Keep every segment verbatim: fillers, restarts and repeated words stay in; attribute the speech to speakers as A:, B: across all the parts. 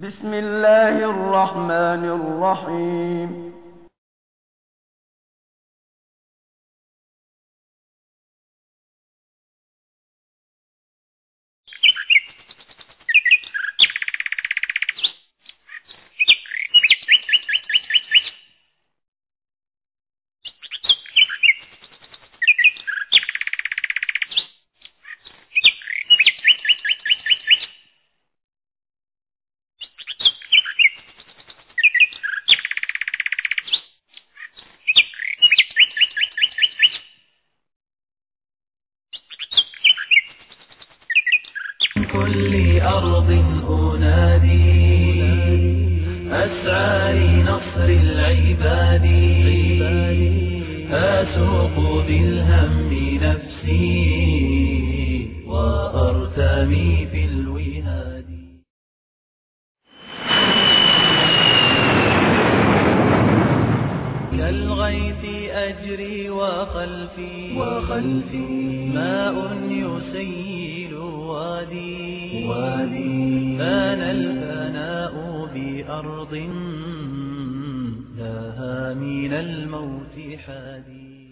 A: بسم الله الرحمن الرحيم.
B: كل أرض أنادي أسعى لنصر العباد أسوق بالهم نفسي وأرتمي في الوهاد. كالغيث أجري وخلفي وخلفي ماء يسيل وادي وادي فان الفناء بأرض لها من الموت حادي.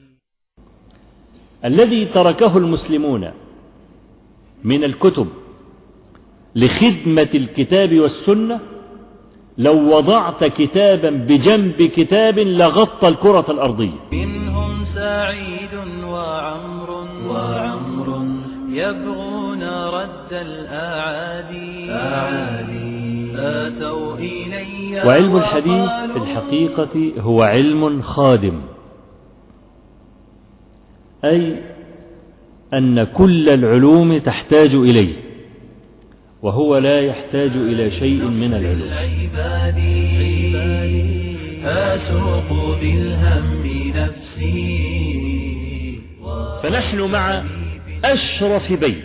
C: الذي تركه المسلمون من الكتب لخدمة الكتاب والسنة لو وضعت كتابا بجنب كتاب لغطى الكرة الأرضية.
B: منهم سعيد وعمر وعمر يبغون رد الأعادي آتوا إلي.
C: وعلم الحديث في الحقيقة هو علم خادم، أي أن كل العلوم تحتاج إليه وهو لا يحتاج إلى شيء من العلوم.
B: أسوق بالهم نفسي.
C: فنحن مع أشرف بيت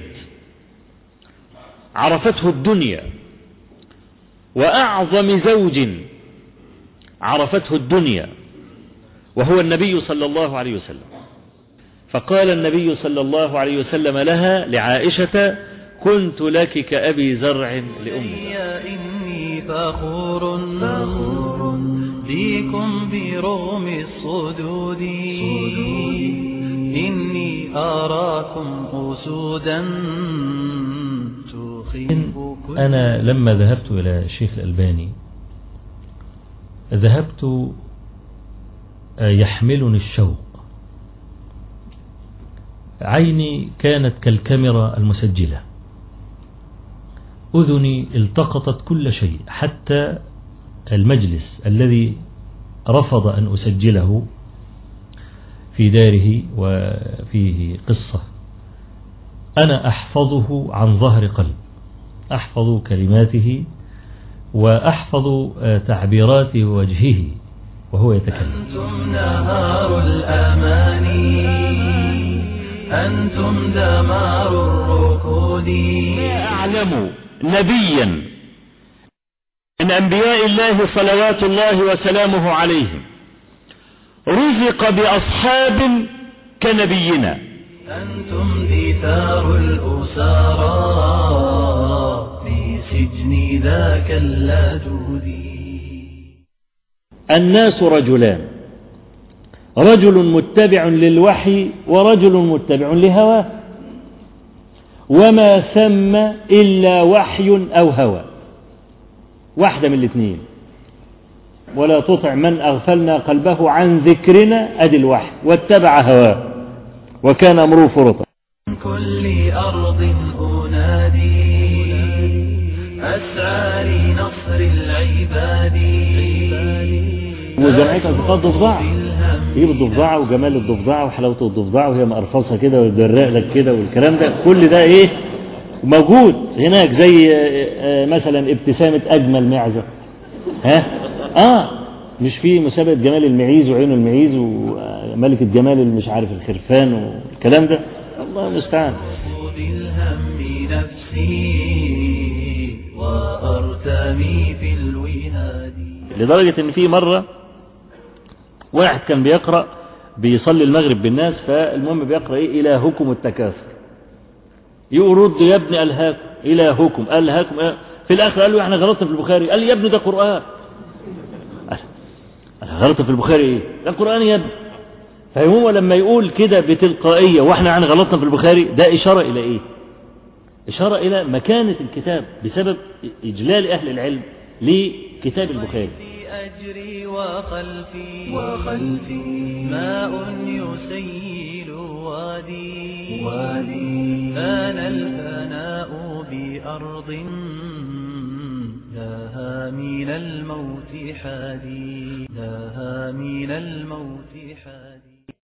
C: عرفته الدنيا وأعظم زوج عرفته الدنيا وهو النبي صلى الله عليه وسلم. فقال النبي صلى الله عليه وسلم لها لعائشة: كنت لك كأبي زرع لأمك.
B: إني فخور فخور بكم برغم الصدود إني أراكم أسودا تخيف.
C: أنا لما ذهبت إلى الشيخ الألباني ذهبت يحملني الشوق، عيني كانت كالكاميرا المسجلة، أذني التقطت كل شيء، حتى المجلس الذي رفض أن أسجله في داره وفيه قصة أنا أحفظه عن ظهر قلب، أحفظ كلماته وأحفظ تعبيرات وجهه وهو يتكلم.
B: أنتم نهار الأماني أنتم دمار الركود.
C: أعلم نبيا من أنبياء الله صلوات الله وسلامه عليهم رزق بأصحاب كنبينا.
B: أنتم دثار الأسارى في سجن ذاك اللدود.
C: الناس رجلان، رجل متبع للوحي ورجل متبع لهواه، وما ثم إلا وحي أو هوى، واحدة من الاثنين. ولا تطع من أغفلنا قلبه عن ذكرنا أدي الوحي واتبع هواه وكان أمره فرطا.
B: من كل أرض أنادي أسعى لنصر العباد.
C: وجمعية أصدقاء الضفدعة، يجيب الضفدعة وجمال الضفدعة وحلاوة الضفدعة وهي مقرفصة كده ويدرق لك كده والكلام ده، كل ده إيه موجود هناك، زي مثلا ابتسامة أجمل معزة، ها آه مش في مسابقة جمال المعيز وعين المعيز وملكة جمال المش عارف الخرفان والكلام ده، الله المستعان.
B: بالهم نفسي وأرتمي في الوهاد.
C: لدرجة ان في مرة واحد كان بيقرأ بيصلي المغرب بالناس، فالمهم بيقرأ ايه إلهكم التكاثر، يرد يا ابن ألهاكم إلهكم ألهاكم، في الآخر قال له احنا غلطنا في البخاري. قال لي يا ابني ده قرآن. أنا غلطت في البخاري ايه؟ ده قرآن يا ابني. فهو لما يقول كده بتلقائية واحنا يعني غلطنا في البخاري، ده إشارة إلى ايه؟ إشارة إلى مكانة الكتاب بسبب إجلال أهل العلم لكتاب البخاري.
B: أجري وخلفي وخلفي ماء يسيل وادي وادي كان الفناء بأرض لها من الموت حادي لها من الموت حادي.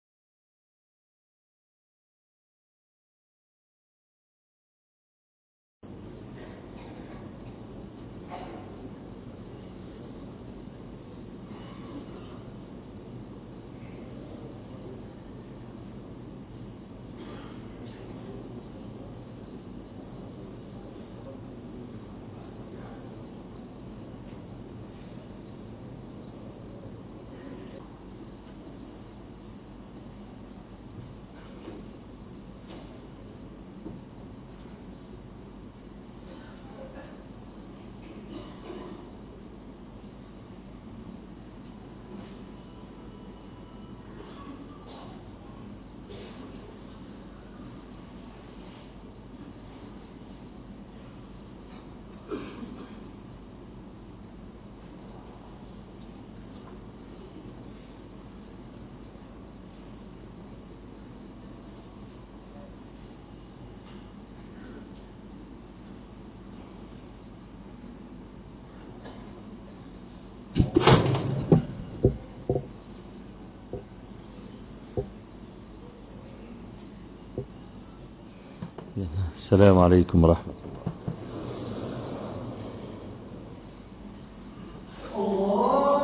C: السلام عليكم ورحمة الله.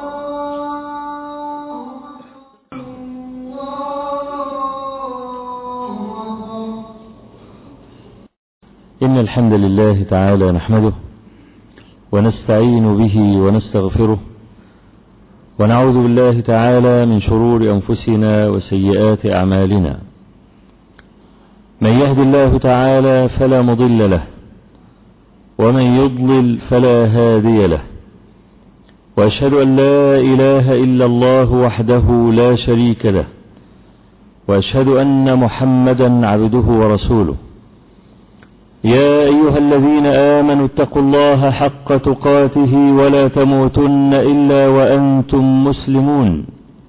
C: إن الحمد لله تعالى نحمده ونستعين به ونستغفره ونعوذ بالله تعالى من شرور أنفسنا وسيئات أعمالنا. من يهد الله تعالى فلا مضل له ومن يضلل فلا هادي له، وأشهد أن لا إله إلا الله وحده لا شريك له، وأشهد أن محمدا عبده ورسوله. يا أيها الذين آمنوا اتقوا الله حق تقاته ولا تموتن إلا وأنتم مسلمون.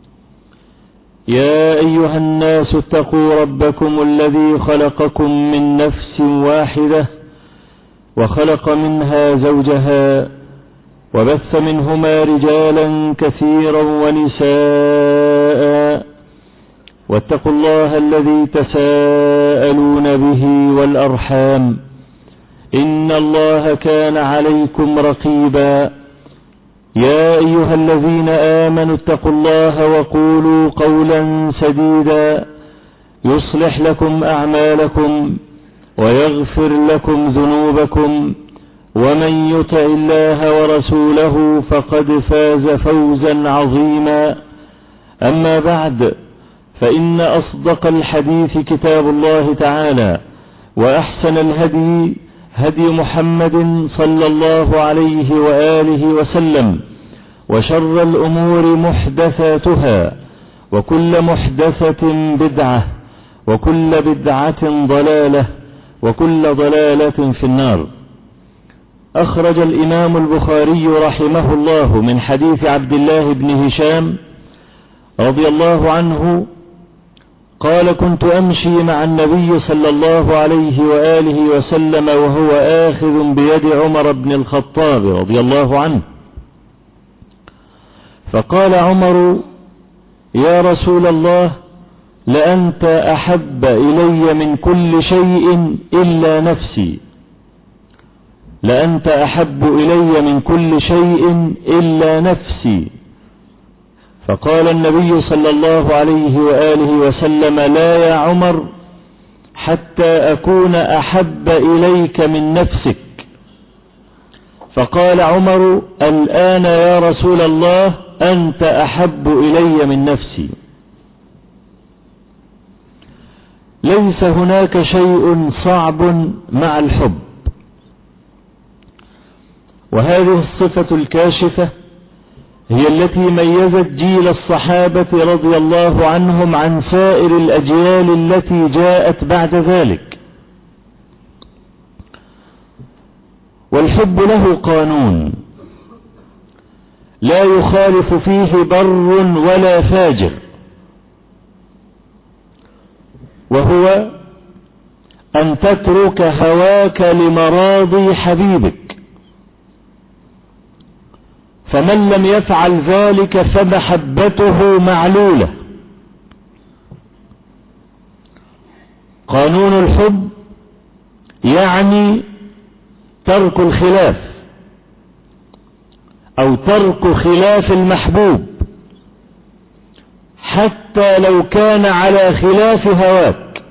C: يا أيها الناس اتقوا ربكم الذي خلقكم من نفس واحدة وخلق منها زوجها وبث منهما رجالا كثيرا ونساء، واتقوا الله الذي تساءلون به والأرحام إن الله كان عليكم رقيبا. يا أيها الذين آمنوا اتقوا الله وقولوا قولا سديدا يصلح لكم أعمالكم ويغفر لكم ذنوبكم، ومن يطع الله ورسوله فقد فاز فوزا عظيما. أما بعد، فإن أصدق الحديث كتاب الله تعالى، وأحسن الهدي هدي محمد صلى الله عليه وآله وسلم، وشر الأمور محدثاتها، وكل محدثة بدعة، وكل بدعة ضلالة، وكل ضلالة في النار. أخرج الإمام البخاري رحمه الله من حديث عبد الله بن هشام رضي الله عنه قال: كنت أمشي مع النبي صلى الله عليه وآله وسلم وهو آخذ بيد عمر بن الخطاب رضي الله عنه، فقال عمر: يا رسول الله، لأنت أحب إلي من كل شيء إلا نفسي، لأنت أحب إلي من كل شيء إلا نفسي. فقال النبي صلى الله عليه وآله وسلم: لا يا عمر، حتى أكون أحب إليك من نفسك. فقال عمر: الآن يا رسول الله أنت أحب إلي من نفسي. ليس هناك شيء صعب مع الحب، وهذه الصفة الكاشفة هي التي ميزت جيل الصحابة رضي الله عنهم عن سائر الأجيال التي جاءت بعد ذلك. والحب له قانون لا يخالف فيه بر ولا فاجر، وهو أن تترك هواك لمراضي حبيبك، فمن لم يفعل ذلك فمحبته معلولة. قانون الحب يعني ترك الخلاف أو ترك خلاف المحبوب حتى لو كان على خلاف هواك.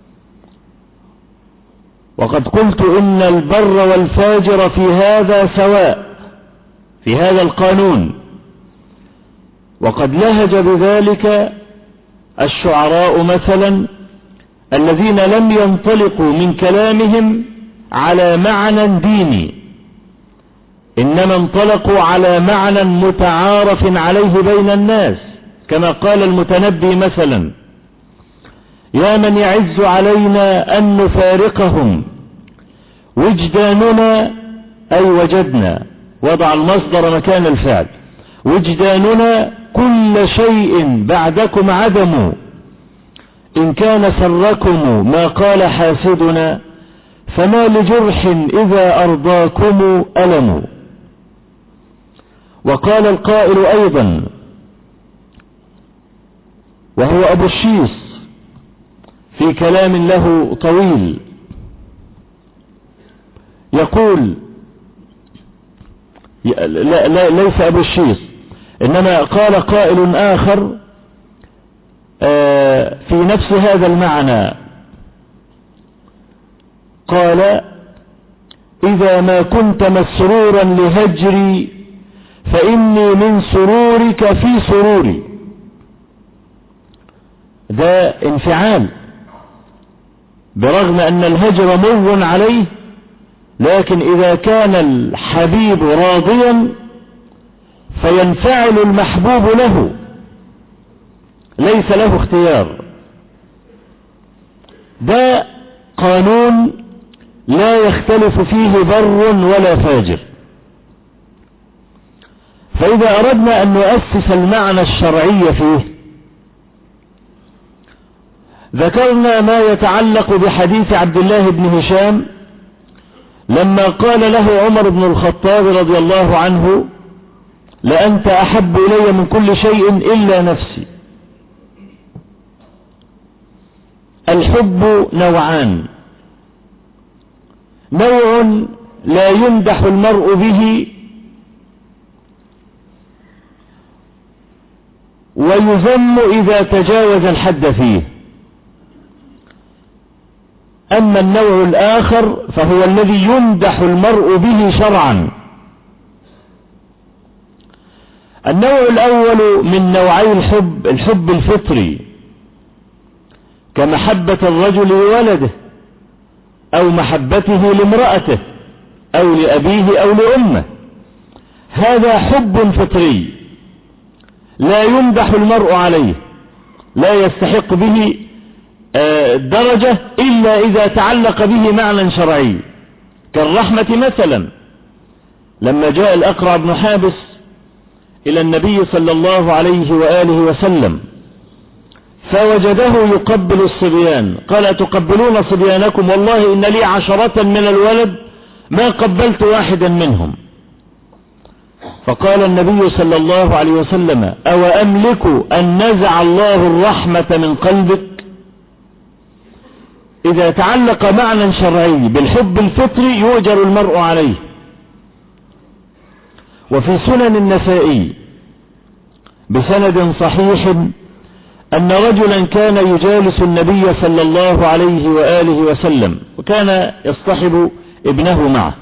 C: وقد قلت إن البر والفاجر في هذا سواء في هذا القانون، وقد لهج بذلك الشعراء مثلا الذين لم ينطلقوا من كلامهم على معنى ديني، إنما انطلقوا على معنى متعارف عليه بين الناس، كما قال المتنبي مثلا: يا من يعز علينا أن نفارقهم وجداننا، أي وجدنا، وضع المصدر مكان الفعل، وجداننا كل شيء بعدكم عدم، إن كان سركم ما قال حاسدنا، فما لجرح إذا أرضاكم ألم. وقال القائل أيضا وهو أبو الشيص في كلام له طويل يقول، لا لا ليس أبو الشيص، إنما قال قائل آخر في نفس هذا المعنى، قال: إذا ما كنت مسرورا لهجري فإني من سرورك في سروري. ده انفعال، برغم أن الهجر مر عليه، لكن إذا كان الحبيب راضيا فينفعل المحبوب له، ليس له اختيار. ده قانون لا يختلف فيه بر ولا فاجر. فإذا أردنا أن نؤسس المعنى الشرعي فيه، ذكرنا ما يتعلق بحديث عبد الله بن هشام لما قال له عمر بن الخطاب رضي الله عنه: لأنت أحب إلي من كل شيء إلا نفسي. الحب نوعان: نوع لا يمدح المرء به ويذم إذا تجاوز الحد فيه، أما النوع الآخر فهو الذي يمدح المرء به شرعا. النوع الأول من نوعي الحب الحب الفطري، كمحبة الرجل لولده، أو محبته لامرأته، أو لأبيه أو لأمه. هذا حب فطري لا يمدح المرء عليه، لا يستحق به درجة إلا إذا تعلق به معنى شرعي، كالرحمة مثلا. لما جاء الأقرع بن حابس إلى النبي صلى الله عليه وآله وسلم فوجده يقبل الصبيان، قال: أتقبلون صبيانكم؟ والله إن لي عشرة من الولد ما قبلت واحدا منهم. فقال النبي صلى الله عليه وسلم: أو أملك أن نزع الله الرحمة من قلبك؟ إذا تعلق معنى شرعي بالحب الفطري يؤجر المرء عليه. وفي سنن النسائي بسند صحيح أن رجلا كان يجالس النبي صلى الله عليه وآله وسلم، وكان يصطحب ابنه معه،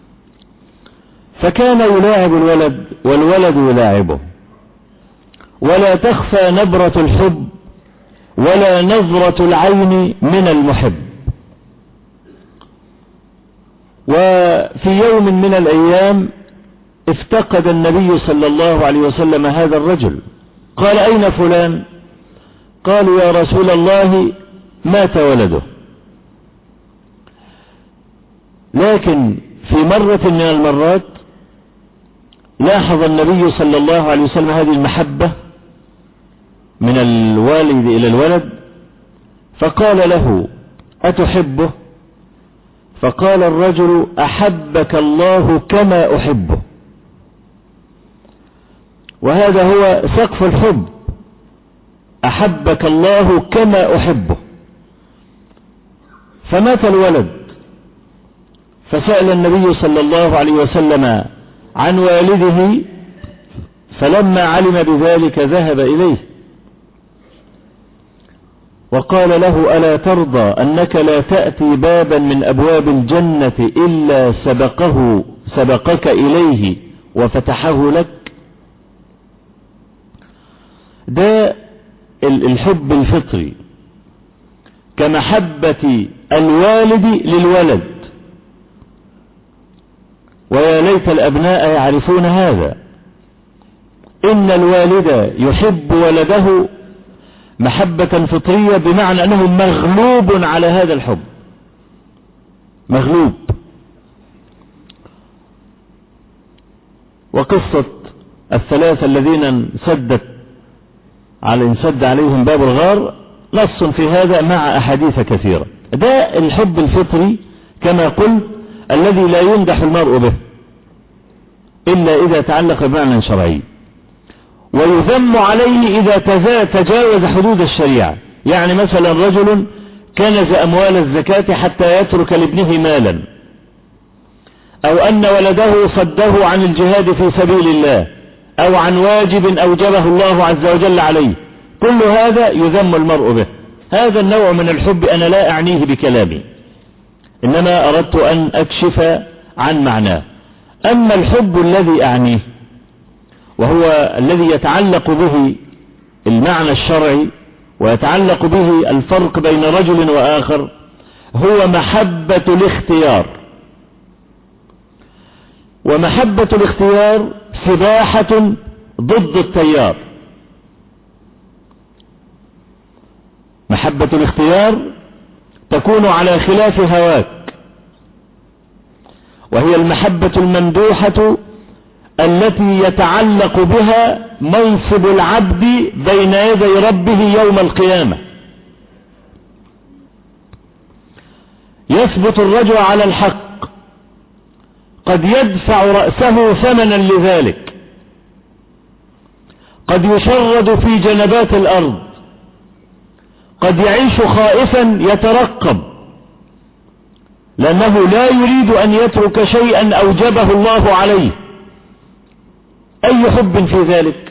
C: فكان يلاعب الولد والولد يلاعبه، ولا تخفى نبرة الحب ولا نظرة العين من المحب. وفي يوم من الأيام افتقد النبي صلى الله عليه وسلم هذا الرجل، قال أين فلان؟ قالوا يا رسول الله مات ولده. لكن في مرة من المرات لاحظ النبي صلى الله عليه وسلم هذه المحبة من الوالد إلى الولد، فقال له أتحبه؟ فقال الرجل أحبك الله كما أحبه. وهذا هو سقف الحب، أحبك الله كما أحبه. فمات الولد، فسأل النبي صلى الله عليه وسلم عن والده، فلما علم بذلك ذهب إليه وقال له ألا ترضى أنك لا تأتي بابا من أبواب الجنة إلا سبقه سبقك إليه وفتحه لك؟ ده الحب الفطري كمحبة الوالد للولد، ويا ليت الأبناء يعرفون هذا. إن الوالد يحب ولده محبة فطرية، بمعنى أنه مغلوب على هذا الحب، مغلوب. وقصة الثلاثة الذين انسدت على انسد عليهم باب الغار نص في هذا مع أحاديث كثيرة. ده الحب الفطري كما قلت الذي لا يمدح المرء به إلا إذا تعلق بمعنى شرعي، ويذم عليه إذا تجاوز حدود الشريعة. يعني مثلا رجل كنز أموال الزكاة حتى يترك لابنه مالا، أو أن ولده صده عن الجهاد في سبيل الله، أو عن واجب أوجبه الله عز وجل عليه، كل هذا يذم المرء به. هذا النوع من الحب أنا لا أعنيه بكلامي، إنما أردت أن أكشف عن معناه. أما الحب الذي أعنيه وهو الذي يتعلق به المعنى الشرعي ويتعلق به الفرق بين رجل وآخر، هو محبة الاختيار. ومحبة الاختيار سباحة ضد التيار. محبة الاختيار تكون على خلاف هواك، وهي المحبة الممدوحة التي يتعلق بها منصب العبد بين يدي ربه يوم القيامة. يثبت الرجل على الحق، قد يدفع رأسه ثمنا لذلك، قد يشرد في جنبات الأرض، قد يعيش خائفا يترقب، لأنه لا يريد أن يترك شيئا أوجبه الله عليه. أي حب في ذلك؟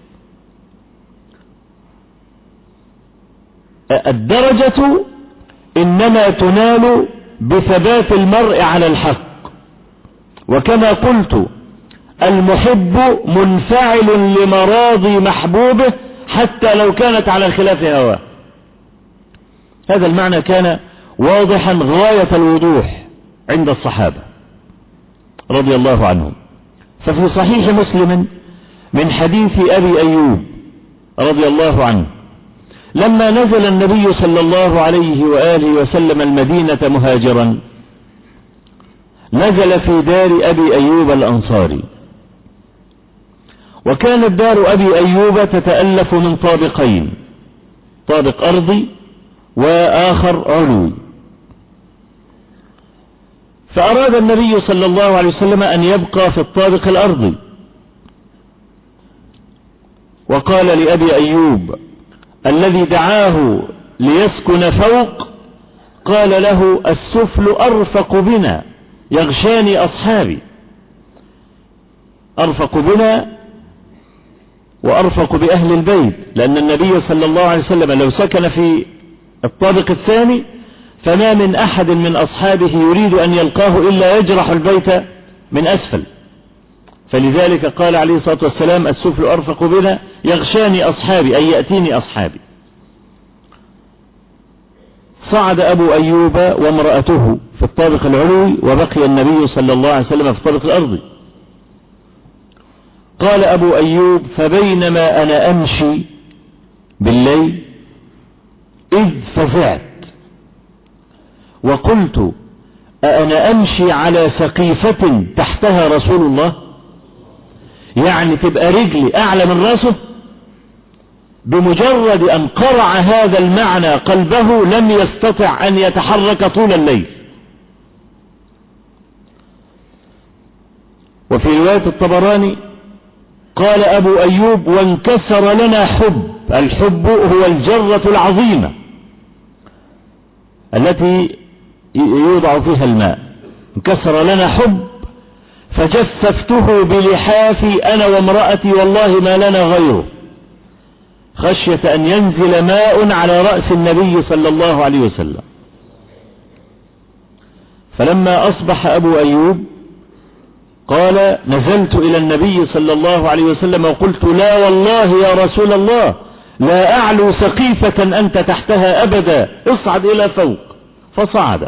C: الدرجة إنما تنال بثبات المرء على الحق. وكما قلت المحب منفعل لمراضي محبوبه حتى لو كانت على خلاف هواه. هذا المعنى كان واضحا غاية الوضوح عند الصحابة رضي الله عنهم. ففي صحيح مسلم من حديث أبي أيوب رضي الله عنه، لما نزل النبي صلى الله عليه وآله وسلم المدينة مهاجرا، نزل في دار أبي أيوب الأنصاري، وكانت دار أبي أيوب تتألف من طابقين، طابق أرضي وآخر علوي. فأراد النبي صلى الله عليه وسلم أن يبقى في الطابق الأرضي، وقال لأبي أيوب الذي دعاه ليسكن فوق، قال له السفل أرفق بنا يغشاني أصحابي. أرفق بنا وأرفق بأهل البيت، لأن النبي صلى الله عليه وسلم لو سكن في الطابق الثاني فما من أحد من أصحابه يريد أن يلقاه إلا يجرح البيت من أسفل. فلذلك قال عليه الصلاة والسلام السفل أرفق بنا يغشاني أصحابي، أي يأتيني أصحابي. صعد أبو أيوب وامرأته في الطابق العلوي، وبقي النبي صلى الله عليه وسلم في الطابق الأرضي. قال أبو أيوب: فبينما أنا أمشي بالليل إذ فزعت وقلت: أنا أمشي على سقيفة تحتها رسول الله؟ يعني تبقى رجلي أعلى من راسه. بمجرد أن قرع هذا المعنى قلبه لم يستطع أن يتحرك طول الليل. وفي رواية الطبراني قال أبو أيوب: وانكسر لنا حب. الحب هو الجرة العظيمة التي يوضع فيها الماء. انكسر لنا حب فجففته بلحافي أنا وامرأتي والله ما لنا غيره، خشية أن ينزل ماء على رأس النبي صلى الله عليه وسلم. فلما أصبح أبو أيوب قال: نزلت إلى النبي صلى الله عليه وسلم وقلت: لا والله يا رسول الله لا أعلو سقيفة أنت تحتها أبدا، اصعد إلى فوق. فصعد.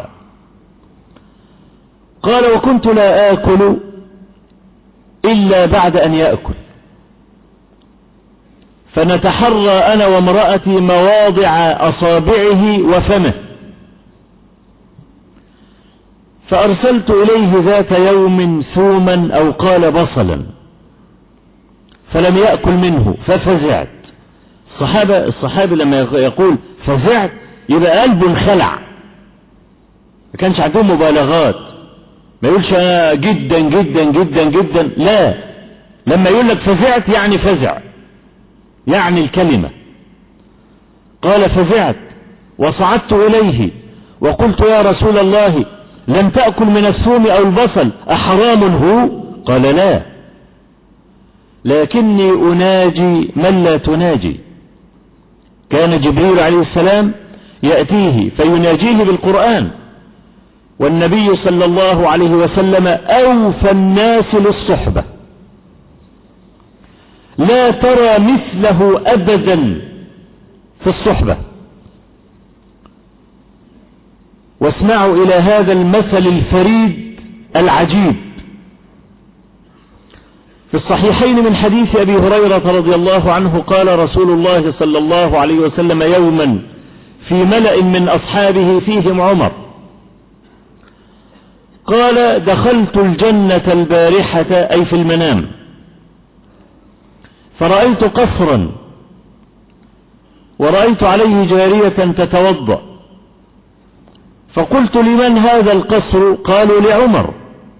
C: قال: وكنت لا آكل إلا بعد أن يأكل، فنتحرى أنا وامرأتي مواضع أصابعه وفمه، فأرسلت إليه ذات يوم ثوما أو قال بصلا فلم يأكل منه ففزعت. الصحابة الصحابي لما يقول فزعت يبقى قلبه انخلع، ما كانش عندهم مبالغات، ما يقولش أنا جدا جدا جدا جدا، لا، لما يقول لك فزعت يعني فزع، يعني الكلمة. قال: فزعت وصعدت إليه وقلت: يا رسول الله لم تأكل من الثوم أو البصل أحرام هو؟ قال: لا، لكني أناجي من لا تناجي. كان جبريل عليه السلام يأتيه فيناجيه بالقرآن، والنبي صلى الله عليه وسلم أوفى الناس للصحبة، لا ترى مثله أبدا في الصحبة. واسمعوا إلى هذا المثل الفريد العجيب. في الصحيحين من حديث أبي هريرة رضي الله عنه قال رسول الله صلى الله عليه وسلم يوما في ملأ من أصحابه فيهم عمر قال: دخلت الجنة البارحة أي في المنام، فرأيت قصرا ورأيت عليه جارية تتوضأ، فقلت: لمن هذا القصر؟ قالوا: لعمر.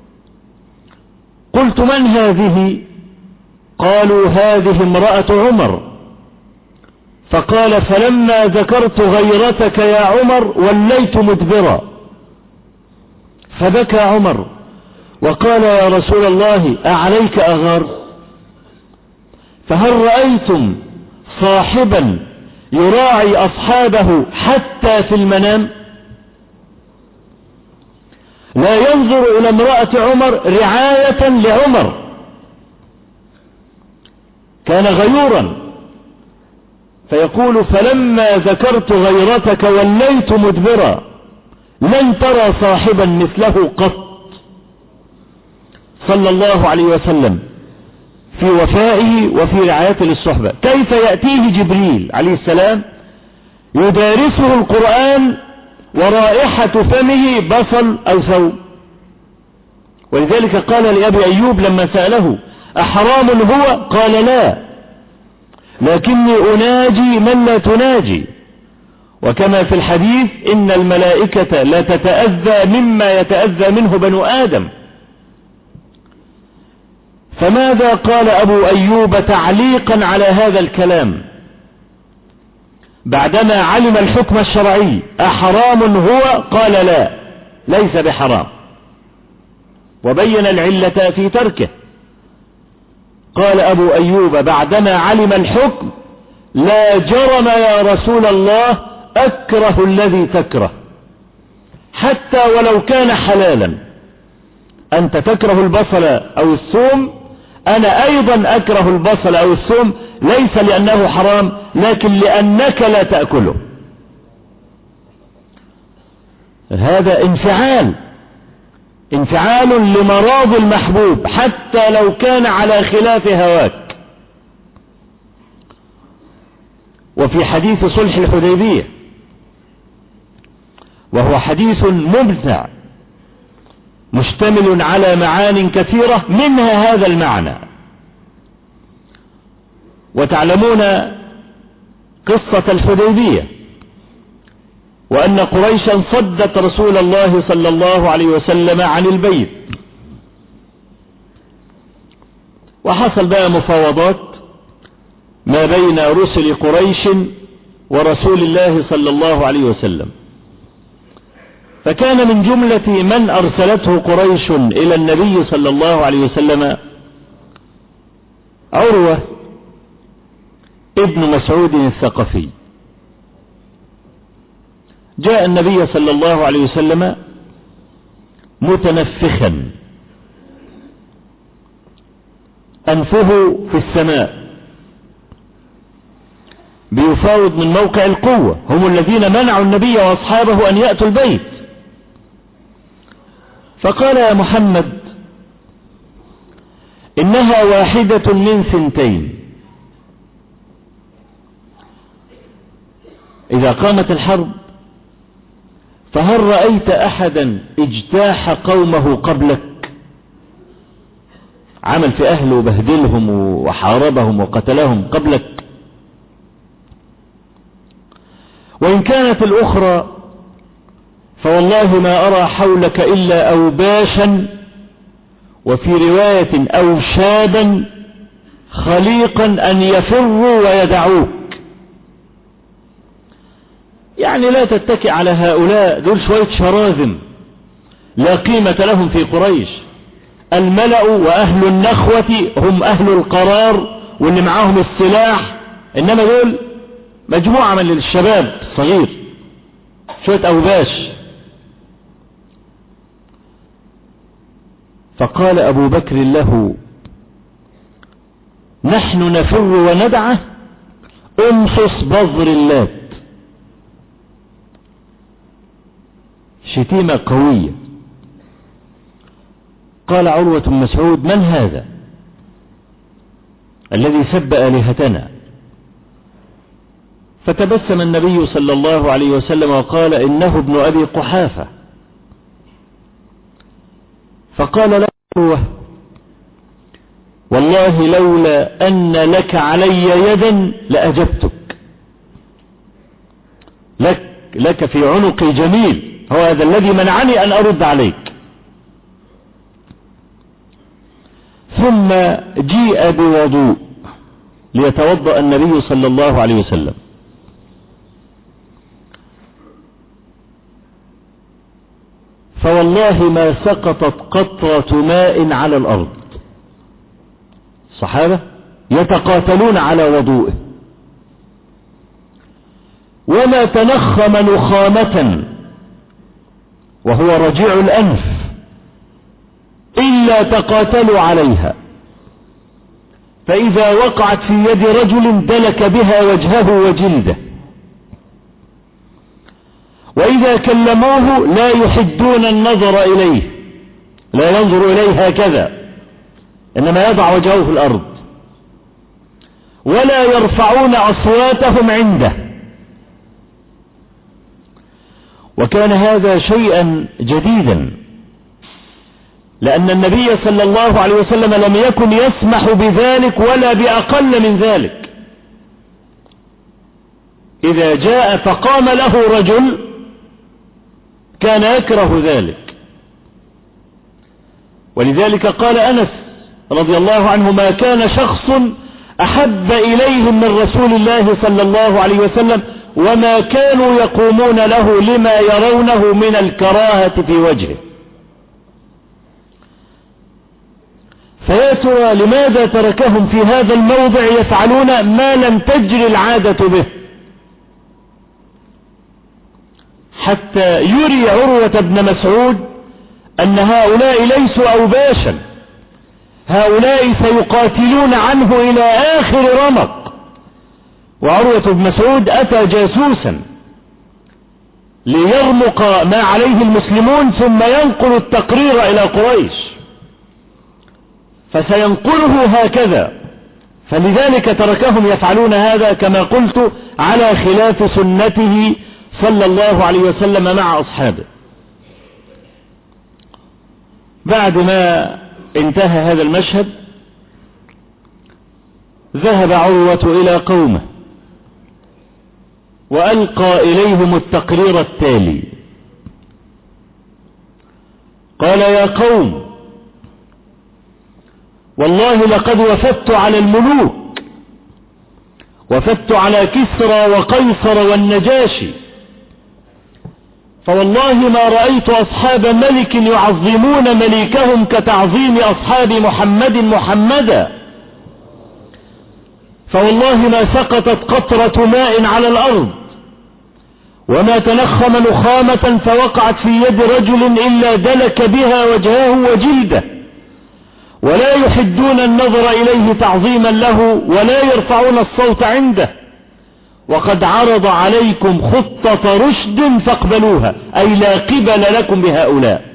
C: قلت: من هذه؟ قالوا: هذه امرأة عمر. فقال: فلما ذكرت غيرتك يا عمر وليت مدبرا. فبكى عمر وقال: يا رسول الله أعليك أغار؟ فهل رأيتم صاحبا يراعي أصحابه حتى في المنام؟ لا ينظر إلى امرأة عمر رعاية لعمر، كان غيورا. فيقول: فلما ذكرت غيرتك وليت مدبرا، لن ترى صاحبا مثله قط صلى الله عليه وسلم في وفائه وفي رعايته للصحبة. كيف يأتيه جبريل عليه السلام يدارسه القرآن ورائحة فمه بصل أو ثوم؟ ولذلك قال لأبي أيوب لما سأله: أحرام هو؟ قال: لا، لكني أناجي من لا تناجي. وكما في الحديث: إن الملائكة لا تتأذى مما يتأذى منه بنو آدم. فماذا قال أبو أيوب تعليقا على هذا الكلام بعدما علم الحكم الشرعي؟ أحرام هو؟ قال: لا، ليس بحرام، وبين العلة في تركه. قال أبو أيوب بعدما علم الحكم: لا جرم يا رسول الله أكره الذي تكره، حتى ولو كان حلالا. أنت تكره البصل أو الثوم، أنا أيضا أكره البصل أو الثوم، ليس لأنه حرام لكن لأنك لا تأكله. هذا انفعال انفعال لمراض المحبوب حتى لو كان على خلاف هواك. وفي حديث صلح الحديبية، وهو حديث ممتع مشتمل على معان كثيرة منها هذا المعنى. وتعلمون قصة الحديبية، وأن قريشا صدت رسول الله صلى الله عليه وسلم عن البيت، وحصل بقى مفاوضات ما بين رسل قريش ورسول الله صلى الله عليه وسلم. فكان من جملة من أرسلته قريش إلى النبي صلى الله عليه وسلم عروة ابن مسعود الثقفي. جاء النبي صلى الله عليه وسلم متنفخا، أنفه في السماء، بيفاوض من موقع القوة، هم الذين منعوا النبي وأصحابه أن يأتوا البيت. فقال يا محمد إنها واحدة من ثنتين، إذا قامت الحرب فهل رأيت أحدا اجتاح قومه قبلك، عمل في أهله وبهدلهم وحاربهم وقتلهم قبلك؟ وإن كانت الأخرى فوالله ما أرى حولك إلا أوباشا، وفي رواية أوشابا خليقا أن يفروا ويدعوك. يعني لا تتكئ على هؤلاء، دول شوية شراذم لا قيمة لهم في قريش. الملأ وأهل النخوة هم أهل القرار واللي معاهم السلاح، إنما دول مجموعة من الشباب الصغير، شوية أوباش. فقال أبو بكر له نحن نفر وندعه، امحص بذر اللات. شتيمة قوية. قال عروة بن مسعود من هذا الذي سب آلهتنا؟ فتبسم النبي صلى الله عليه وسلم وقال إنه ابن أبي قحافة. فقال له عروة والله لولا أن لك علي يدا لأجبتك، لك, لك في عنقي جميل، هو هذا الذي منعني أن أرد عليك. ثم جيء بوضوء ليتوضأ النبي صلى الله عليه وسلم، فوالله ما سقطت قطرة ماء على الأرض. الصحابة يتقاتلون على وضوءه، وما تنخم نخامة وهو رجيع الأنف إلا تقاتلوا عليها، فإذا وقعت في يد رجل دلك بها وجهه وجلده، وإذا كلموه لا يحدون النظر إليه، لا ينظر إليه هكذا، إنما يضع وجهه في الأرض، ولا يرفعون أصواتهم عنده. وكان هذا شيئا جديدا، لأن النبي صلى الله عليه وسلم لم يكن يسمح بذلك ولا بأقل من ذلك. إذا جاء فقام له رجل كان يكره ذلك، ولذلك قال أنس رضي الله عنه ما كان شخص أحب إليهم من رسول الله صلى الله عليه وسلم وما كانوا يقومون له لما يرونه من الكراهة في وجهه. فيا ترى لماذا تركهم في هذا الموضع يفعلون ما لم تجري العادة به، حتى يري عروة بن مسعود أن هؤلاء ليسوا أوباشا، هؤلاء سيقاتلون عنه إلى آخر رمق. وعروة بن مسعود أتى جاسوسا، ليرمق ما عليه المسلمون ثم ينقل التقرير إلى قريش، فسينقله هكذا. فلذلك تركهم يفعلون هذا كما قلت على خلاف سنته صلى الله عليه وسلم مع أصحابه. بعد ما انتهى هذا المشهد ذهب عروة إلى قومه وألقى إليهم التقرير التالي: قال: يا قوم، والله لقد وفدت على الملوك، وفدت على كسرى وقيصر والنجاشي، فوالله ما رأيت أصحاب ملك يعظمون مليكهم كتعظيم أصحاب محمد محمدا، فوالله ما سقطت قطرة ماء على الأرض وما تنخم نخامة فوقعت في يد رجل إلا دلك بها وجهه وجلده، ولا يحدون النظر إليه تعظيما له ولا يرفعون الصوت عنده، وقد عرض عليكم خطة رشد فاقبلوها، أي لا قبل لكم بهؤلاء.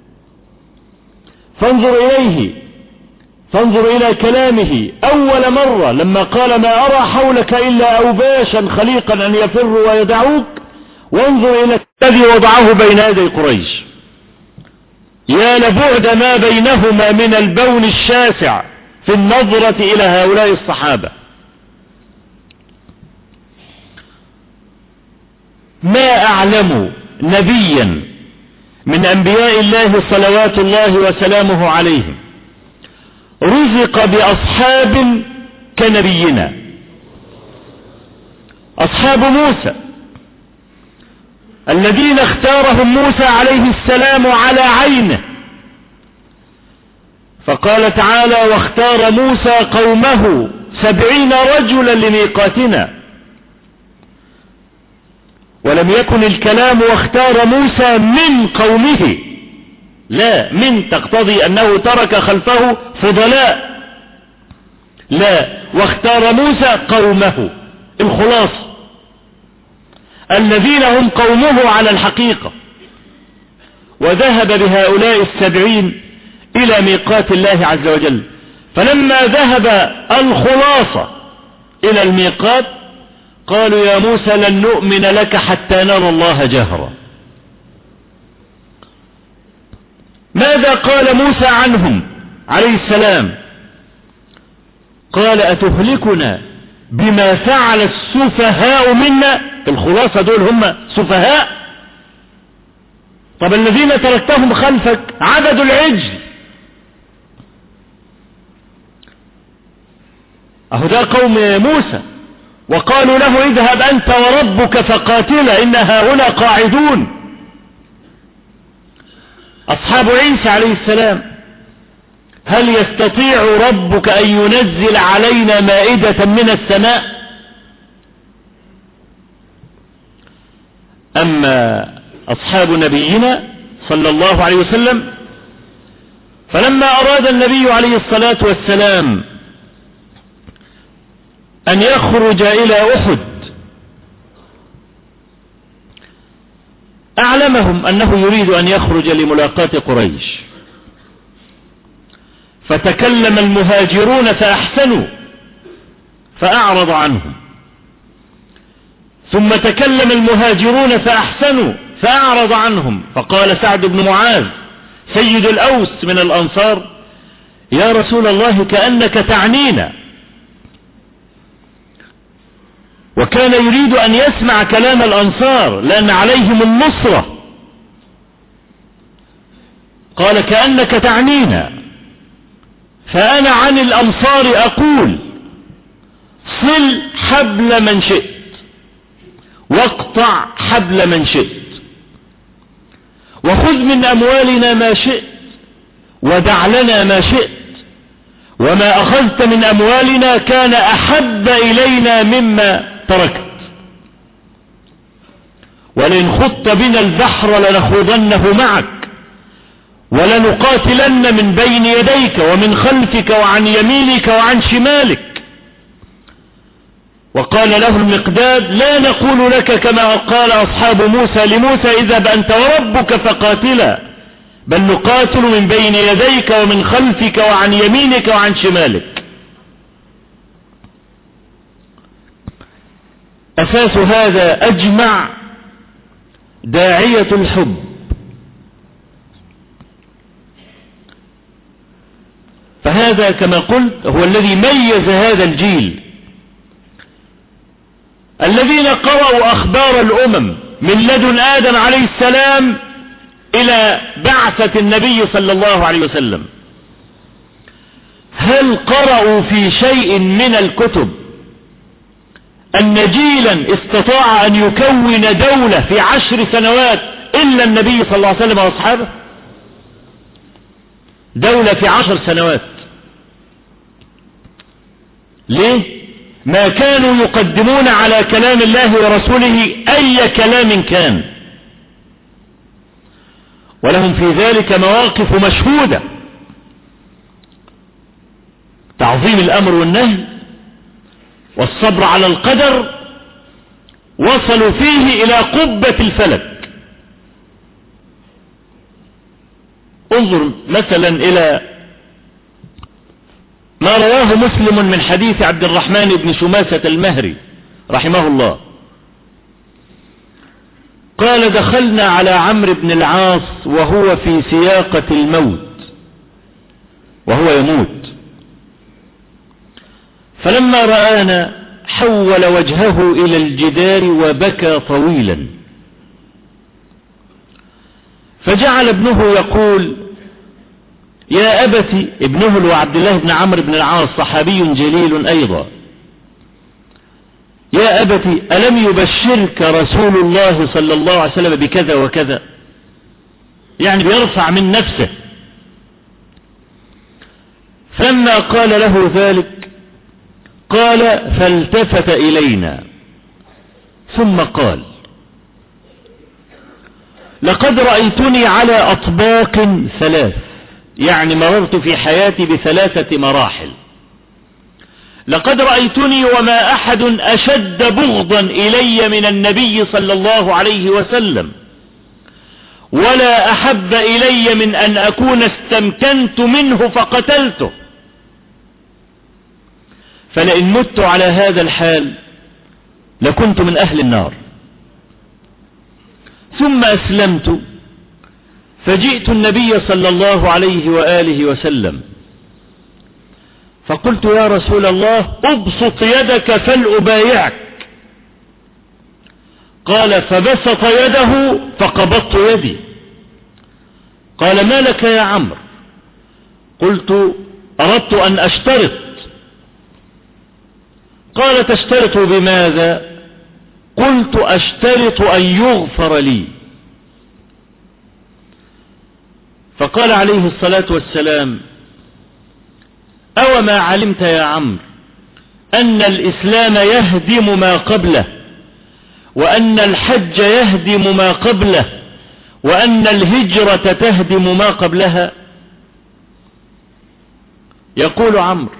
C: فانظر إليه، فانظر إلى كلامه أول مرة لما قال: ما أرى حولك إلا أوباشا خليقا أن يفروا ويدعوك، وانظر إلى الذي وضعه بين يدي قريش. يا لبعد ما بينهما من البون الشاسع في النظرة إلى هؤلاء الصحابة. ما أعلم نبيا من أنبياء الله صلوات الله وسلامه عليهم رزق بأصحاب كنبينا، أصحاب موسى الذين اختارهم موسى عليه السلام على عينه، فقال تعالى: واختار موسى قومه سبعين رجلا لميقاتنا. ولم يكن الكلام واختار موسى من قومه، لا، من تقتضي أنه ترك خلفه فضلاء، لا، واختار موسى قومه، الخلاصة الذين هم قومه على الحقيقة، وذهب بهؤلاء السبعين إلى ميقات الله عز وجل. فلما ذهب الخلاصة إلى الميقات قالوا: يا موسى لن نؤمن لك حتى نرى الله جهرا. ماذا قال موسى عنهم عليه السلام؟ قال: أتهلكنا بما فعل السفهاء منا؟ الخلاصة دول هم سفهاء؟ طب الذين تركتهم خلفك عبدوا العجل، اهو ده قوم موسى، وقالوا له: اذهب أنت وربك فقاتلا إن هؤلاء قاعدون. أصحاب عيسى عليه السلام: هل يستطيع ربك أن ينزل علينا مائدة من السماء؟ أما أصحاب نبينا صلى الله عليه وسلم فلما أراد النبي عليه الصلاة والسلام أن يخرج إلى أحد أعلمهم أنه يريد أن يخرج لملاقاة قريش، فتكلم المهاجرون فأحسنوا فأعرض عنهم، ثم تكلم المهاجرون فأحسنوا فأعرض عنهم، فقال سعد بن معاذ سيد الأوس من الأنصار: يا رسول الله كأنك تعنينا. وكان يريد أن يسمع كلام الأنصار لأن عليهم النصرة. قال: كأنك تعنينا، فأنا عن الأنصار أقول: صل حبل من شئت واقطع حبل من شئت، وخذ من أموالنا ما شئت ودع لنا ما شئت، وما أخذت من أموالنا كان أحب إلينا مما تركت، ولئن خضت بنا البحر لنخوضنه معك ولنقاتلن من بين يديك ومن خلفك وعن يمينك وعن شمالك. وقال له المقداد لا نقول لك كما قال أصحاب موسى لموسى اذهب أنت وربك فقاتلا بل نقاتل من بين يديك ومن خلفك وعن يمينك وعن شمالك. أساس هذا أجمع داعية الحب، فهذا كما قلت هو الذي ميز هذا الجيل الذين قرأوا أخبار الأمم من لدن آدم عليه السلام إلى بعثة النبي صلى الله عليه وسلم. هل قرأوا في شيء من الكتب أن جيلا استطاع أن يكون دولة في عشر سنوات إلا النبي صلى الله عليه وسلم وأصحابه؟ دولة في عشر سنوات. ليه؟ ما كانوا يقدمون على كلام الله ورسوله أي كلام كان، ولهم في ذلك مواقف مشهودة، تعظيم الأمر والنهي والصبر على القدر، وصلوا فيه إلى قبة الفلك. انظر مثلا إلى ما رواه مسلم من حديث عبد الرحمن بن شماسة المهري رحمه الله قال دخلنا على عمرو بن العاص وهو في سياقة الموت وهو يموت، فلما رآنا حول وجهه إلى الجدار وبكى طويلا، فجعل ابنه يقول يا أبتي، ابنه هو عبد الله بن عمرو بن العاص صحابي جليل أيضا، يا أبتي ألم يبشرك رسول الله صلى الله عليه وسلم بكذا وكذا؟ يعني بيرفع من نفسه. فلما قال له ذلك قال فالتفت إلينا ثم قال لقد رأيتني على أطباق ثلاث، يعني مررت في حياتي بثلاثة مراحل. لقد رأيتني وما أحد أشد بغضا إلي من النبي صلى الله عليه وسلم، ولا أحب إلي من أن أكون استمكنت منه فقتلته، فلئن مت على هذا الحال لكنت من أهل النار. ثم أسلمت فجئت النبي صلى الله عليه وآله وسلم فقلت يا رسول الله ابسط يدك فلأبايعك. قال فبسط يده فقبضت يدي. قال ما لك يا عمرو؟ قلت أردت أن أشترط. قال تشترط بماذا؟ قلت أشترط أن يغفر لي. فقال عليه الصلاة والسلام أو ما علمت يا عمرو أن الإسلام يهدم ما قبله، وأن الحج يهدم ما قبله، وأن الهجرة تهدم ما قبلها؟ يقول عمرو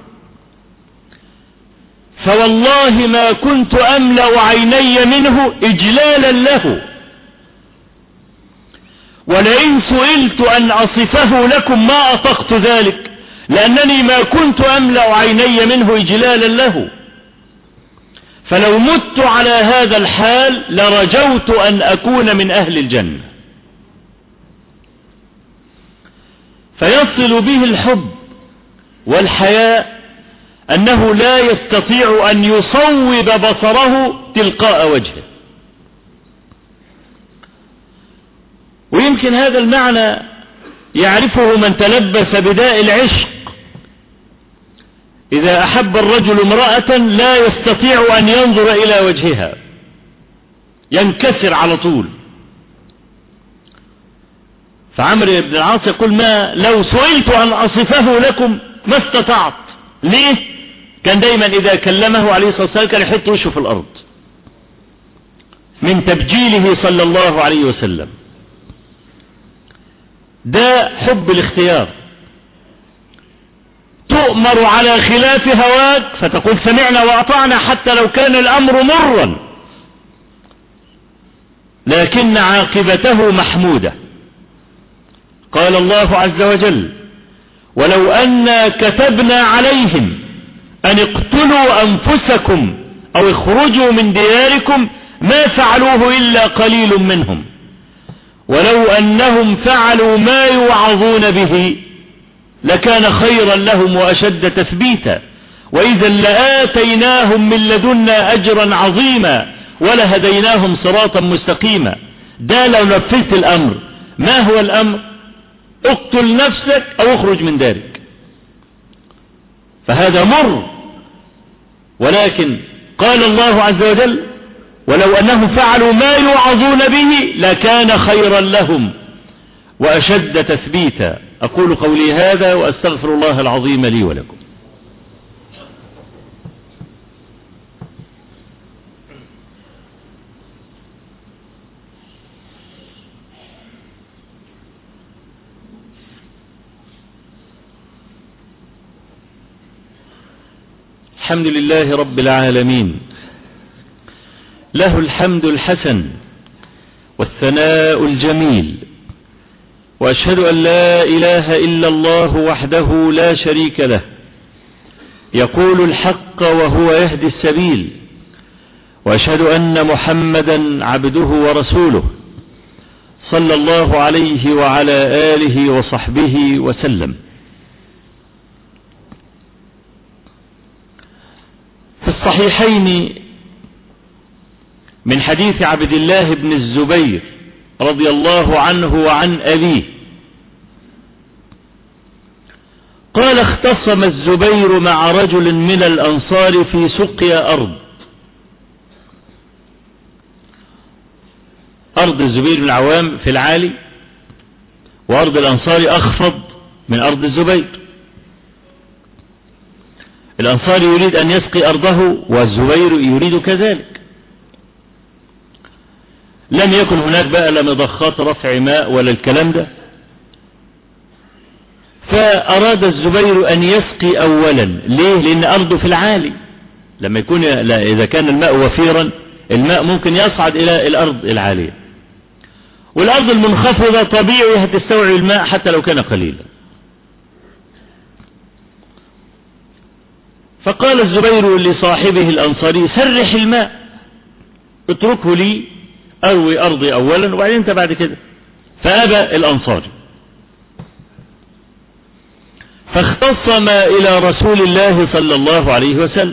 C: فوالله ما كنت أملأ عيني منه إجلالا له، ولئن سئلت أن أصفه لكم ما أطقت ذلك، لأنني ما كنت أملأ عيني منه إجلالا له، فلو مت على هذا الحال لرجوت أن أكون من أهل الجنة. فيصل به الحب والحياء أنه لا يستطيع أن يصوب بصره تلقاء وجهه. ويمكن هذا المعنى يعرفه من تلبس بداء العشق. إذا أحب الرجل امرأة لا يستطيع أن ينظر إلى وجهها، ينكسر على طول. فعمرو بن العاص يقول ما لو سئلت أن أصفه لكم ما استطعت. ليه؟ كان دايما إذا كلمه عليه الصلاة والسلام كان يحط وشه في الأرض من تبجيله صلى الله عليه وسلم. ده حب الاختيار. تؤمر على خلاف هواك فتقول سمعنا وأطعنا حتى لو كان الأمر مرا، لكن عاقبته محمودة. قال الله عز وجل: ولو أنا كتبنا عليهم أن اقتلوا أنفسكم أو اخرجوا من دياركم ما فعلوه إلا قليل منهم، ولو أنهم فعلوا ما يوعظون به لكان خيرا لهم وأشد تثبيتا، وإذا لآتيناهم من لدنا أجرا عظيما ولهديناهم صراطا مستقيما. ده لو نفذت الأمر. ما هو الأمر؟ اقتل نفسك أو اخرج من دارك. فهذا مر، ولكن قال الله عز وجل: ولو أنهم فعلوا ما يوعظون به لكان خيرا لهم وأشد تثبيتا. أقول قولي هذا وأستغفر الله العظيم لي ولكم. الحمد لله رب العالمين، له الحمد الحسن والثناء الجميل، وأشهد أن لا إله إلا الله وحده لا شريك له، يقول الحق وهو يهدي السبيل، وأشهد أن محمدا عبده ورسوله صلى الله عليه وعلى آله وصحبه وسلم. في الصحيحين من حديث عبد الله بن الزبير رضي الله عنه وعن أبيه قال: اختصم الزبير مع رجل من الأنصار في سقيا أرض. أرض الزبير بن العوام في العالي، وأرض الأنصار أخفض من أرض الزبير. الأنصار يريد أن يسقي أرضه والزبير يريد كذلك. لم يكن هناك بقى لا مضخات رفع ماء ولا الكلام ده، فأراد الزبير أن يسقي أولا. ليه؟ لأن أرضه في العالي، لما يكون لا إذا كان الماء وفيرا الماء ممكن يصعد إلى الأرض العالية، والأرض المنخفضة طبيعي هتستوعب الماء حتى لو كان قليلا. فقال الزبير لصاحبه الأنصاري: سرح الماء، اتركه لي أروي أرضي أولا وبعدين أنت بعد كده. فأبى الأنصاري، فاختصم إلى رسول الله صلى الله عليه وسلم،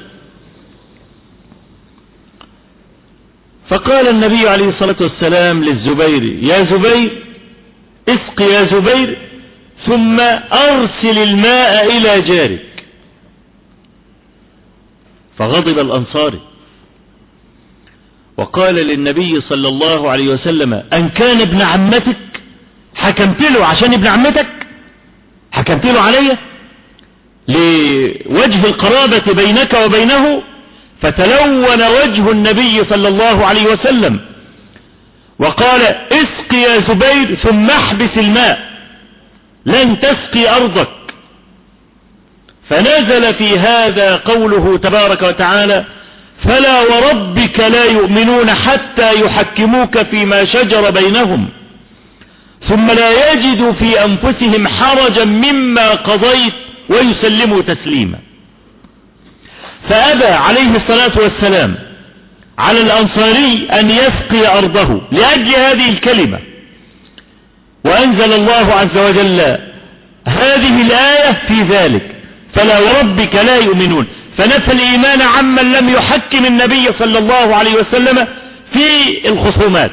C: فقال النبي عليه الصلاة والسلام للزبير: يا زبير اسق يا زبير ثم أرسل الماء إلى جارك. فغضب الأنصاري وقال للنبي صلى الله عليه وسلم: أن كان ابن عمتك حكمت له عشان ابن عمتك؟ حكمت له عليه لوجه القرابة بينك وبينه؟ فتلون وجه النبي صلى الله عليه وسلم وقال: اسق يا زبير ثم احبس الماء، لن تسقي أرضك. فنزل في هذا قوله تبارك وتعالى: فلا وربك لا يؤمنون حتى يحكموك فيما شجر بينهم ثم لا يجدوا في أنفسهم حرجا مما قضيت ويسلموا تسليما. فأبى عليه الصلاة والسلام على الأنصاري أن يسقي أرضه لأجل هذه الكلمة، وأنزل الله عز وجل هذه الآية في ذلك: فلا وربك لا يؤمنون. فنفى الإيمان عمن لم يحكم النبي صلى الله عليه وسلم في الخصومات.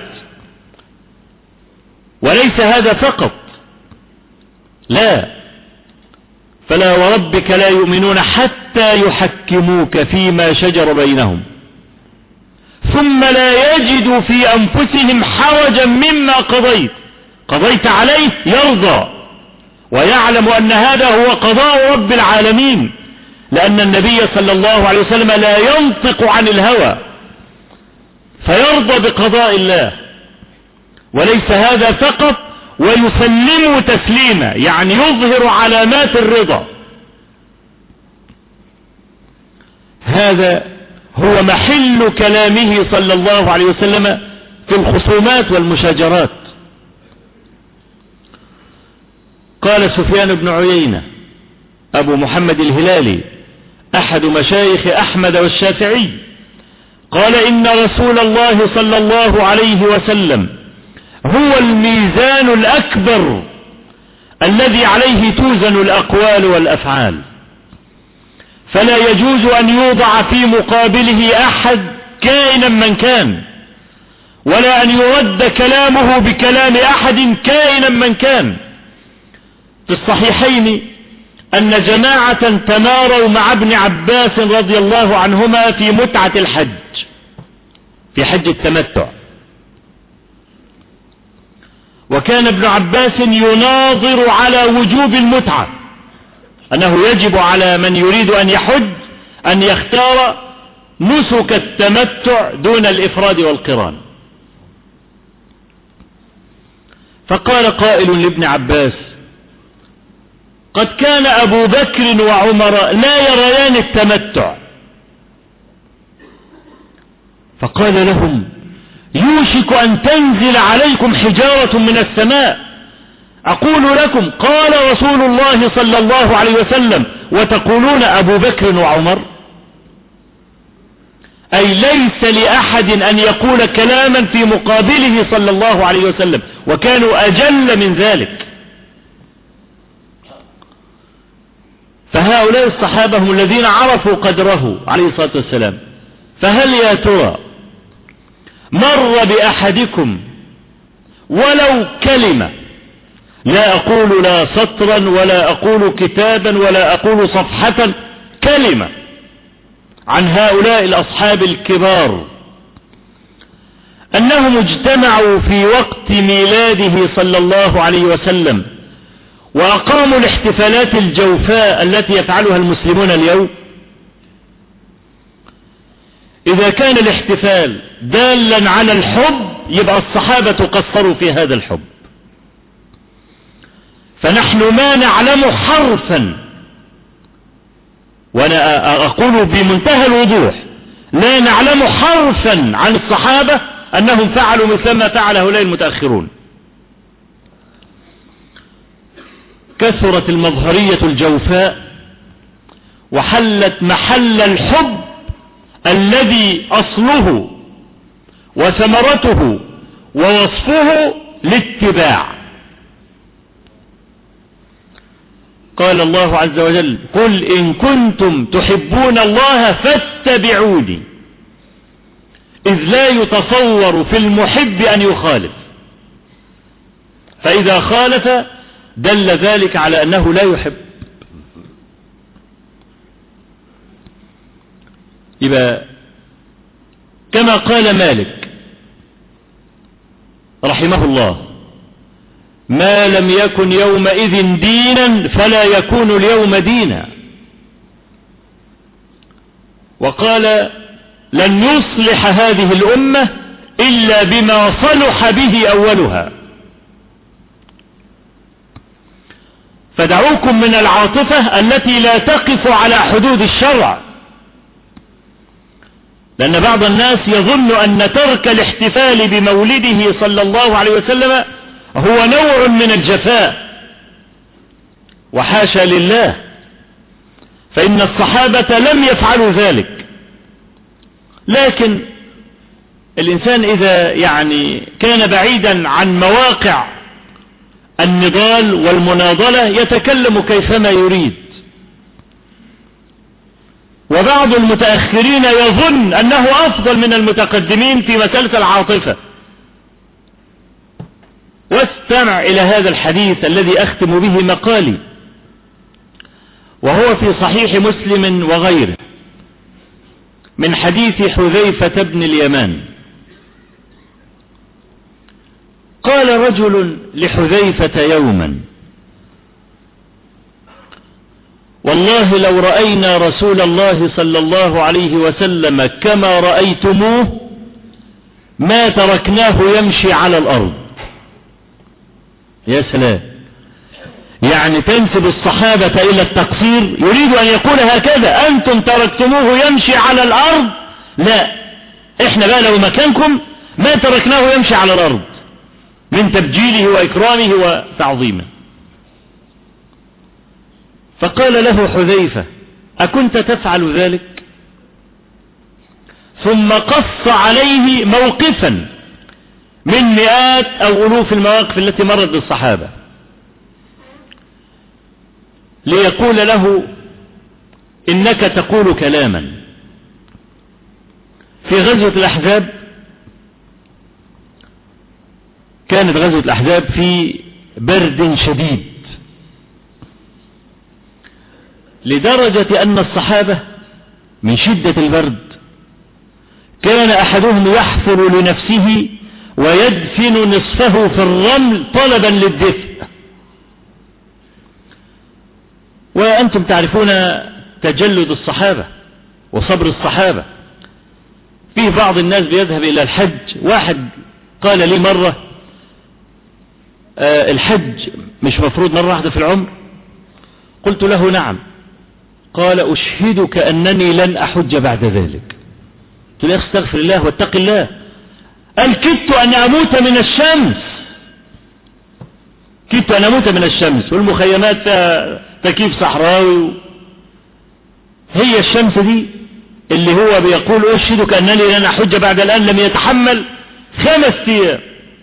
C: وليس هذا فقط، لا، فلا وربك لا يؤمنون حتى يحكموك فيما شجر بينهم ثم لا يجدوا في أنفسهم حرجا مما قضيت قضيت عليه، يرضى ويعلم أن هذا هو قضاء رب العالمين، لأن النبي صلى الله عليه وسلم لا ينطق عن الهوى، فيرضى بقضاء الله. وليس هذا فقط، ويسلم تسليما، يعني يظهر علامات الرضا. هذا هو محل كلامه صلى الله عليه وسلم في الخصومات والمشاجرات. قال سفيان بن عيينة أبو محمد الهلالي أحد مشايخ أحمد والشافعي قال إن رسول الله صلى الله عليه وسلم هو الميزان الأكبر الذي عليه توزن الأقوال والأفعال، فلا يجوز أن يوضع في مقابله أحد كائنا من كان، ولا أن يرد كلامه بكلام أحد كائنا من كان. في الصحيحين أن جماعة تماروا مع ابن عباس رضي الله عنهما في متعة الحج، في حج التمتع، وكان ابن عباس يناظر على وجوب المتعة، أنه يجب على من يريد أن يحج أن يختار نسك التمتع دون الإفراد والقران. فقال قائل لابن عباس: قد كان أبو بكر وعمر لا يريان التمتع. فقال لهم: يوشك أن تنزل عليكم حجارة من السماء. أقول لكم قال رسول الله صلى الله عليه وسلم وتقولون أبو بكر وعمر؟ أي ليس لأحد أن يقول كلاما في مقابله صلى الله عليه وسلم، وكانوا أجل من ذلك. فهؤلاء الصحابة هم الذين عرفوا قدره عليه الصلاة والسلام. فهل يا ترى مر بأحدكم ولو كلمة، لا أقول لا سطرا ولا أقول كتابا ولا أقول صفحة، كلمة عن هؤلاء الأصحاب الكبار أنهم اجتمعوا في وقت ميلاده صلى الله عليه وسلم وأقاموا الاحتفالات الجوفاء التي يفعلها المسلمون اليوم؟ إذا كان الاحتفال دالا على الحب يبقى الصحابة قصروا في هذا الحب. فنحن ما نعلم حرفا، وأنا أقول بمنتهى الوضوح، لا نعلم حرفا عن الصحابة أنهم فعلوا مثل ما فعل هؤلاء المتأخرون. كثرت المظهرية الجوفاء وحلت محل الحب الذي أصله وثمرته ووصفه الاتباع. قال الله عز وجل: قل إن كنتم تحبون الله فاتبعوني، إذ لا يتصور في المحب أن يخالف، فإذا خالف دل ذلك على أنه لا يحب. يبقى كما قال مالك رحمه الله: ما لم يكن يومئذ دينا فلا يكون اليوم دينا. وقال: لن يصلح هذه الأمة إلا بما صلح به أولها. فدعوكم من العاطفة التي لا تقف على حدود الشرع، لأن بعض الناس يظن أن ترك الاحتفال بمولده صلى الله عليه وسلم هو نوع من الجفاء، وحاشا لله، فإن الصحابة لم يفعلوا ذلك. لكن الإنسان إذا يعني كان بعيدا عن مواقع النضال والمناضلة يتكلم كيفما يريد. وبعض المتأخرين يظن أنه أفضل من المتقدمين في مسألة العاطفة. واستمع إلى هذا الحديث الذي أختم به مقالي، وهو في صحيح مسلم وغيره، من حديث حذيفة بن اليمان. قال رجل لحذيفة يوما: والله لو رأينا رسول الله صلى الله عليه وسلم كما رأيتموه ما تركناه يمشي على الأرض. يا سلام، يعني تنسب الصحابة إلى التقصير، يريد أن يقول هكذا: أنتم تركتموه يمشي على الأرض، لا، إحنا بقى لو مكانكم ما تركناه يمشي على الأرض من تبجيله وإكرامه وتعظيمه. فقال له حذيفة: أكنت تفعل ذلك؟ ثم قص عليه موقفا من مئات أو ألوف المواقف التي مرت بالصحابة، ليقول له: إنك تقول كلاما. في غزوة الأحزاب، كانت غزوة الأحزاب في برد شديد، لدرجة أن الصحابة من شدة البرد كان أحدهم يحفر لنفسه ويدفن نصفه في الرمل طلبا للدفء. وأنتم تعرفون تجلد الصحابة وصبر الصحابة. فيه بعض الناس بيذهب إلى الحج. واحد قال لي مرة: آه الحج مش مفروض مرة واحدة في العمر؟ قلت له: نعم. قال: أشهدك أنني لن أحج بعد ذلك. قلت له: استغفر الله واتق الله. قال: كدت أن أموت من الشمس، كدت أن أموت من الشمس، والمخيمات فيها تكييف صحراوي. هي الشمس دي اللي هو بيقول: أشهدك أنني لن أحج بعد الآن، لم يتحمل خمس أيام،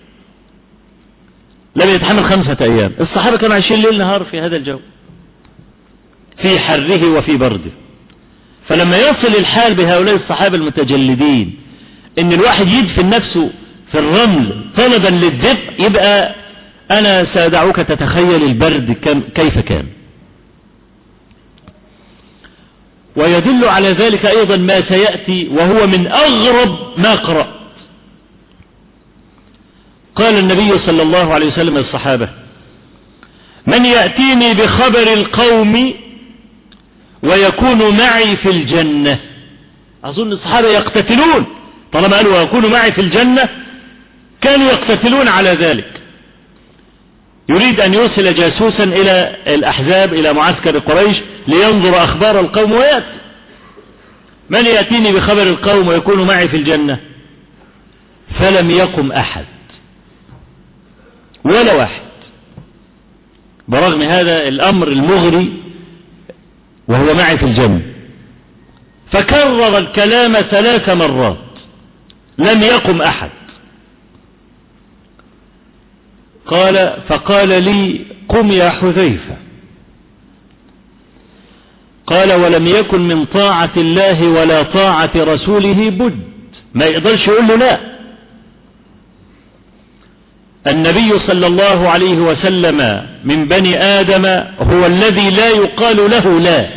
C: لم يتحمل خمسة أيام. الصحابة كانوا عايشين ليل نهار في هذا الجو، في حره وفي برده. فلما يصل الحال بهؤلاء الصحابة المتجلدين ان الواحد يدفن نفسه في الرمل طلبا للدفء، يبقى انا سأدعوك تتخيل البرد كيف كان. ويدل على ذلك ايضا ما سيأتي، وهو من اغرب ما قرأت. قال النبي صلى الله عليه وسلم للصحابة: من يأتيني بخبر القوم ويكون معي في الجنة. أظن الصحابة يقتتلون، طالما قالوا ويكون معي في الجنة كانوا يقتتلون على ذلك. يريد أن يرسل جاسوسا إلى الأحزاب، إلى معسكر قريش، لينظر أخبار القوم ويأتي. من يأتيني بخبر القوم ويكون معي في الجنة؟ فلم يقم أحد ولا واحد، برغم هذا الأمر المغري وهو معي في الجنة. فكرر الكلام ثلاث مرات، لم يقم أحد. قال فقال لي: قم يا حذيفة. قال: ولم يكن من طاعة الله ولا طاعة رسوله بد، ما يقدرش يقول له لا. النبي صلى الله عليه وسلم من بني آدم هو الذي لا يقال له لا.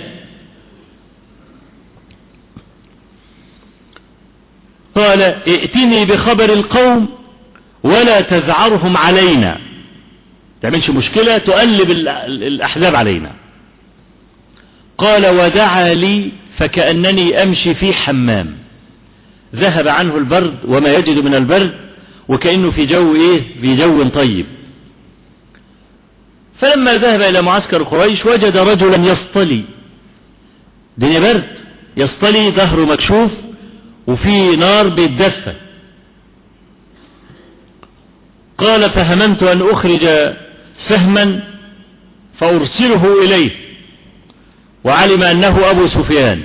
C: قال: ائتني بخبر القوم ولا تذعرهم علينا، تعملش مشكلة تقلب الأحزاب علينا. قال: ودعا لي فكأنني أمشي في حمام، ذهب عنه البرد وما يجد من البرد، وكأنه في جو إيه؟ في جو طيب. فلما ذهب إلى معسكر قريش وجد رجلا يصطلي، الدنيا برد، يصطلي، ظهره مكشوف وفي نار بيتدفى. قال: فهممت أن أخرج سهما فأرسله إليه، وعلم أنه أبو سفيان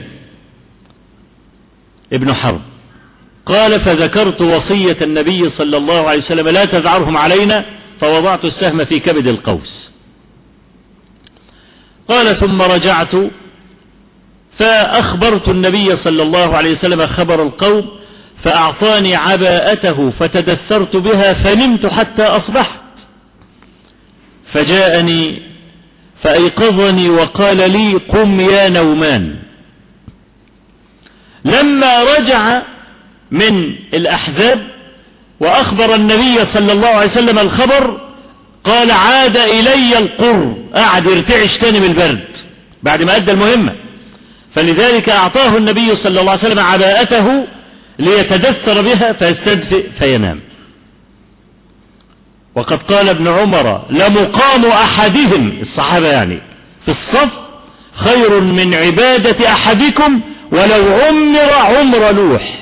C: ابن حرب. قال: فذكرت وصية النبي صلى الله عليه وسلم: لا تذعرهم علينا، فوضعت السهم في كبد القوس. قال: ثم رجعت فأخبرت النبي صلى الله عليه وسلم خبر القوم، فأعطاني عباءته فتدثرت بها فنمت حتى أصبحت، فجاءني فأيقظني وقال لي: قم يا نومان. لما رجع من الأحزاب وأخبر النبي صلى الله عليه وسلم الخبر، قال: عاد إلي القر، قعد يرتعش تاني من البرد بعد ما أدى المهمة. فلذلك أعطاه النبي صلى الله عليه وسلم عباءته ليتدثر بها فيستدفئ فينام. وقد قال ابن عمر لمقام أحدهم الصحابة يعني في الصف خير من عبادة أحدكم ولو عمر عمر نوح.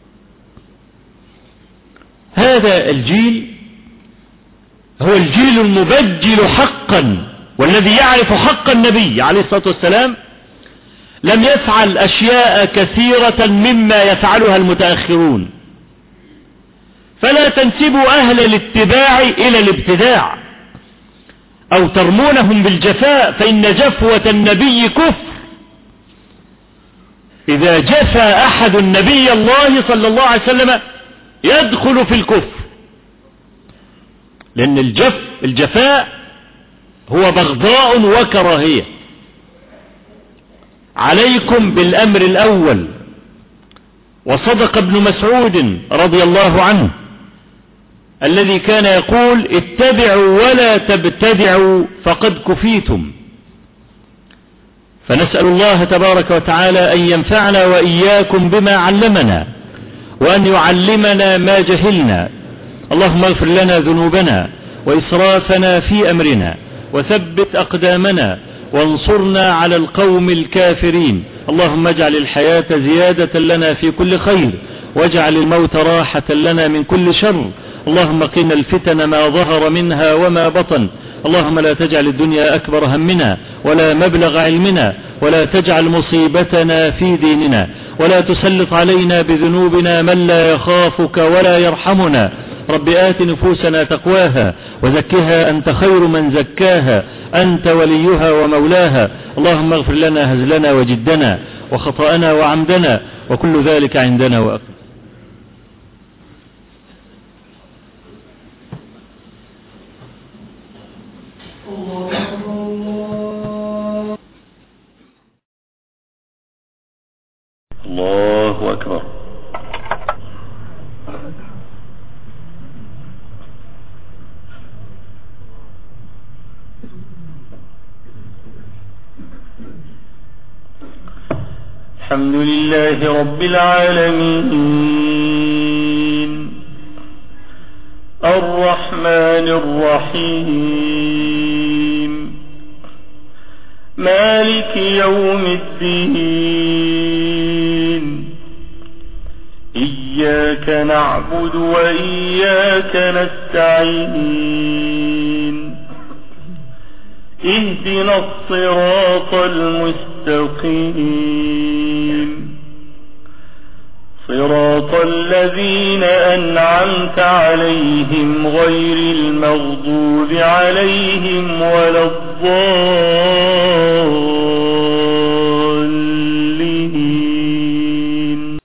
C: هذا الجيل هو الجيل المبجل حقا والذي يعرف حق النبي عليه الصلاة والسلام. لم يفعل أشياء كثيرة مما يفعلها المتأخرون، فلا تنسبوا أهل الاتباع إلى الابتداع أو ترمونهم بالجفاء، فإن جفوة النبي كفر. إذا جفى أحد النبي الله صلى الله عليه وسلم يدخل في الكفر، لأن الجف الجفاء هو بغضاء وكراهية. عليكم بالأمر الأول. وصدق ابن مسعود رضي الله عنه الذي كان يقول اتبعوا ولا تبتدعوا فقد كفيتم. فنسأل الله تبارك وتعالى أن ينفعنا وإياكم بما علمنا وأن يعلمنا ما جهلنا. اللهم اغفر لنا ذنوبنا وإسرافنا في أمرنا وثبت أقدامنا وانصرنا على القوم الكافرين. اللهم اجعل الحياة زيادة لنا في كل خير واجعل الموت راحة لنا من كل شر. اللهم قنا الفتن ما ظهر منها وما بطن. اللهم لا تجعل الدنيا أكبر همنا ولا مبلغ علمنا ولا تجعل مصيبتنا في ديننا ولا تسلط علينا بذنوبنا من لا يخافك ولا يرحمنا. رب آت نفوسنا تقواها وزكها أنت خير من زكاها أنت وليها ومولاها. اللهم اغفر لنا هزلنا وجدنا وخطأنا وعمدنا وكل ذلك عندنا وأقل. الله أكبر. الحمد لله رب العالمين الرحمن الرحيم مالك يوم الدين إياك نعبد وإياك نستعين اهدنا الصراط المستقيم صراط الذين أنعمت عليهم غير المغضوب عليهم ولا الضالين.